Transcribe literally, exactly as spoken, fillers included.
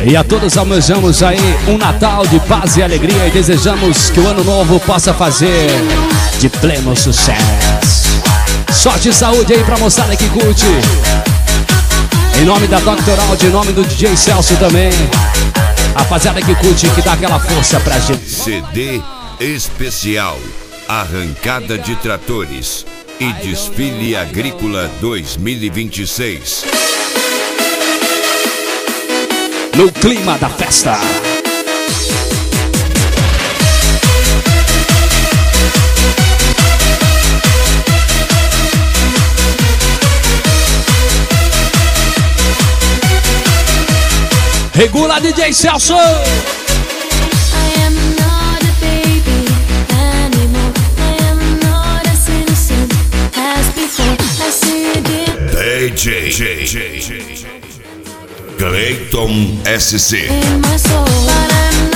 E a todos almejamos aí um Natal de paz e alegria e desejamos que o ano novo possa fazer de pleno sucesso. Sorte e saúde aí pra moçada que curte. Em nome da doutor Aldi, em nome do D J Celso também. Rapaziada que curte, que dá aquela força pra gente. C D especial Arrancada de Tratores e Desfile Agrícola dois mil e vinte e seis. No clima da festa. Regula D J Celso. D J Clayton S C. In my soul, but I'm